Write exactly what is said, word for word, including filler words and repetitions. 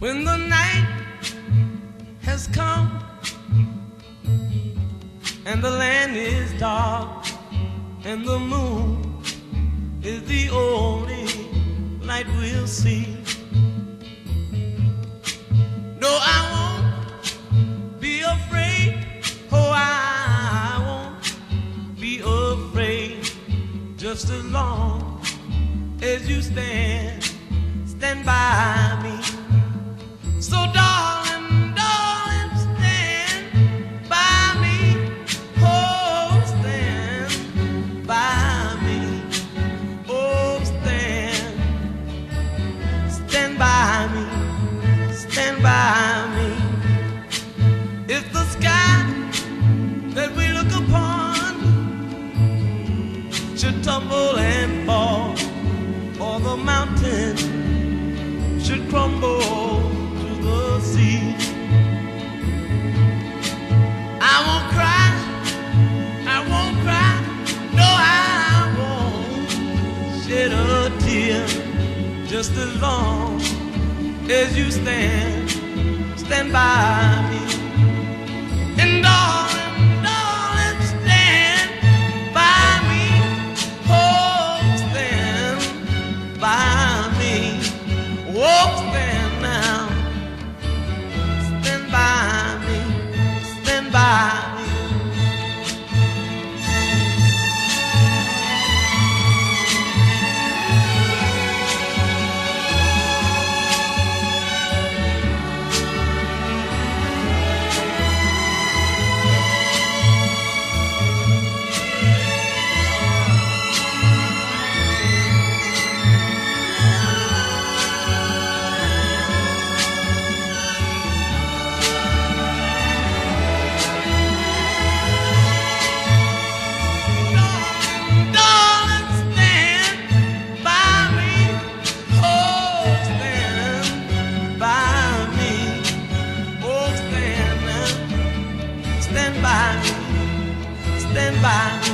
When the night has come and the land is dark and the moon is the only light we'll see. No, I won't be afraid. Oh, I won't be afraid. Just as long as you stand, stand by me. So darling, darling, stand by me. Oh, stand by me. Oh, stand, stand by me. Stand by me. If the sky that we look upon should tumble and fall, or the mountain should crumble to the sea, I won't cry, I won't cry, no, I won't shed a tear. Just as long as you stand, stand by me. And darling, darling, stand by me. Oh, stand by me. Oh, stand now. Stand by me. Stand by me. Stand by me, stand by me.